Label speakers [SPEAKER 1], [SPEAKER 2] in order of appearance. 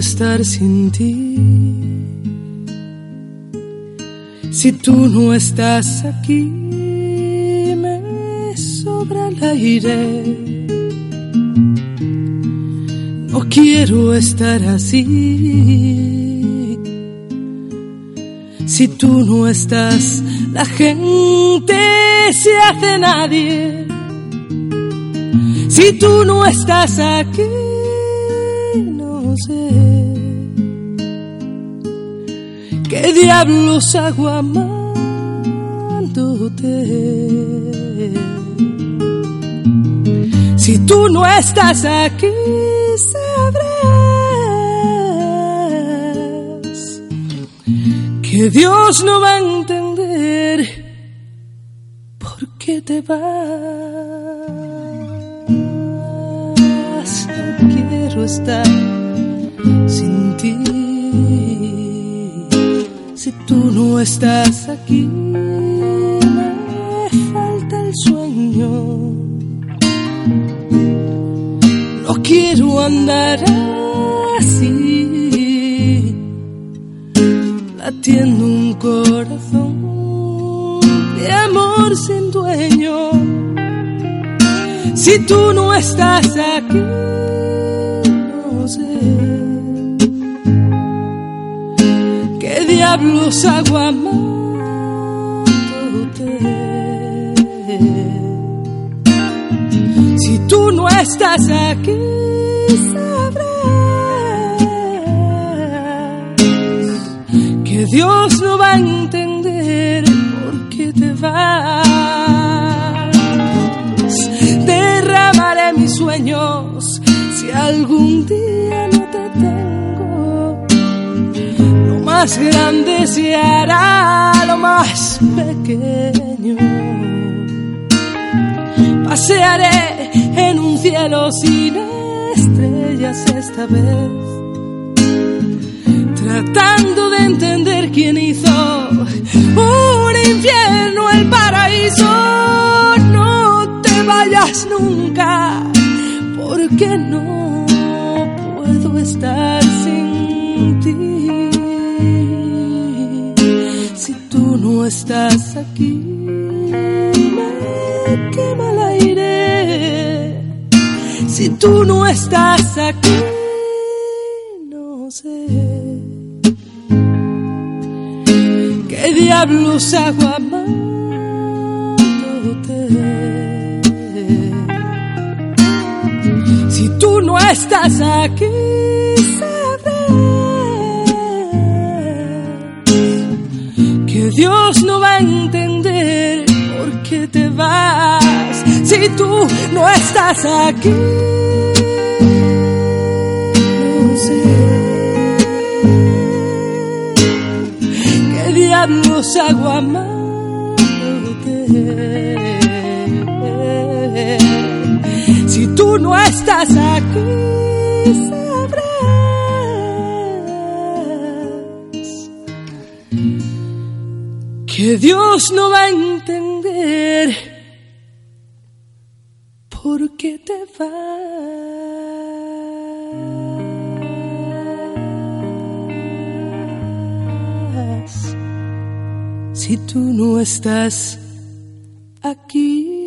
[SPEAKER 1] estar sin ti. Si tú no estás aquí, me sobra el aire. No quiero estar así. Si tú no estás, la gente se hace nadie. Si tú no estás aquí, no sé qué diablos hago amándote. Si tú no estás aquí, sabrás que Dios no va a entender por qué te vas. No quiero estar sin ti. Si tú no estás aquí, me falta el sueño. No quiero andar así, latiendo un corazón de amor sin dueño. Si tú no estás aquí, no sé qué diablos hago amándote. Si tú no estás aquí, sabrás que Dios no va a entender por qué te vas. Derramaré mis sueños si algún día no te tengo. Lo más grande se hará lo más pequeño. Pasearé en un cielo sin estrellas esta vez, tratando de entender quién hizo un infierno el paraíso. No te vayas nunca, porque no puedo estar sin ti. Si tú no estás aquí, me quema el aire. Si tú no estás aquí, no sé qué diablos hago amándote. Si tú no estás aquí, sabrás que Dios no va a entender por qué te vas. Si tú no estás aquí, no sé qué diablos hago amándote. Si tú no estás aquí, sabrás que Dios no va a entender por qué te vas. Si tú no estás aquí.